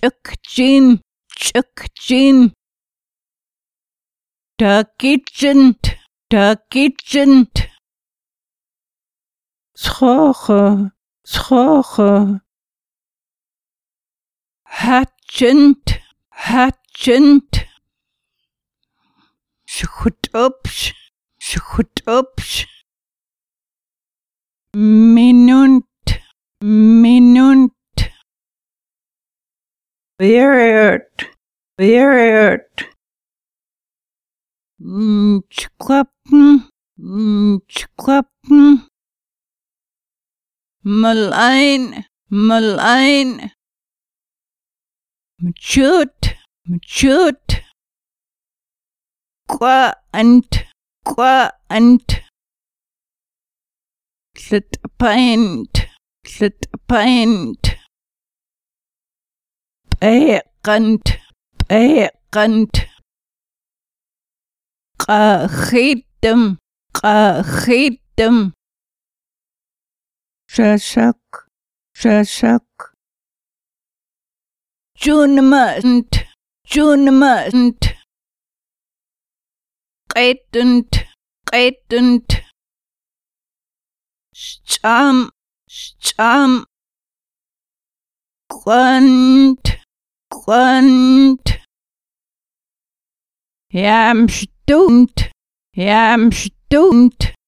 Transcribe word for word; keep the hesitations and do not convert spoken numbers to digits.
Chukjin, chukjin. Takijin, takijin. Schoche, schoche. Hatchend, hatchend. Schutups, schutups. Minunt, minunt. Weird, weird. Klappen, klappen. Malein, malein. Machut, machut. Qua ant, qua ant. Slit pint, slit pint. Beqant, beqant. Qahitem, qahitem. Shashak, shashak. Junmant, junmant. Qaitant, qaitant. Sham, sham. Quant, quant. Yam stunt, yam stunt.